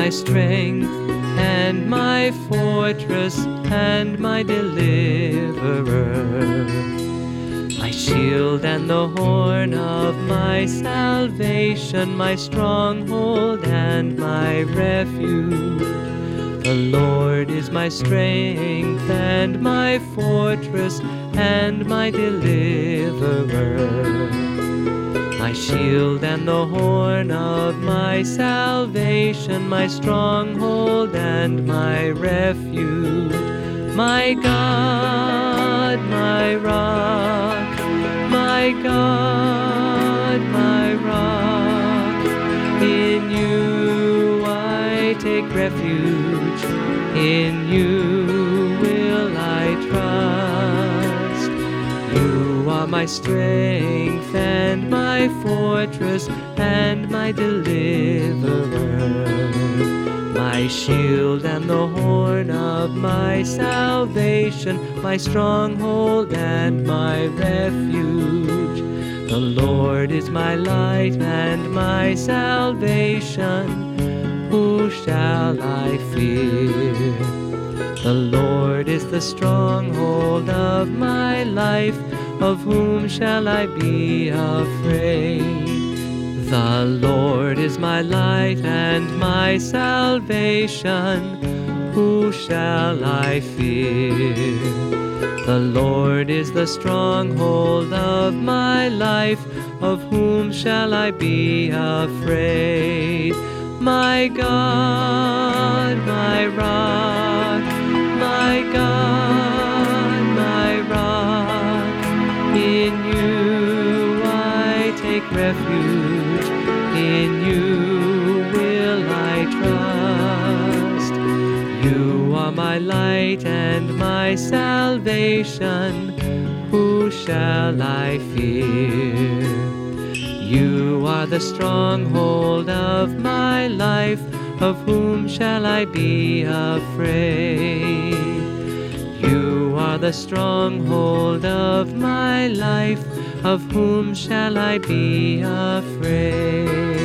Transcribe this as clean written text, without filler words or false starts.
my strength and my fortress and my deliverer, my shield and the horn of my salvation, my stronghold and my refuge. The Lord is my strength and my fortress and my deliverer, my shield and the horn of my salvation, my stronghold and my refuge. My God, my rock, my God, my rock, in you I take refuge, in you will I trust. You are my strength and my fortress and my deliverer, my shield and the horn of my salvation, my stronghold and my refuge. The Lord is my light and my salvation, who shall I fear? The Lord is the stronghold of my life, of whom shall I be afraid? The Lord is my light and my salvation, who shall I fear? The Lord is the stronghold of my life, of whom shall I be afraid? My God, my rock, my God, my rock, in you I take refuge, in you will I trust. You are my light and my salvation, who shall I fear? You are the stronghold of my life, of whom shall I be afraid? You are the stronghold of my life, of whom shall I be afraid?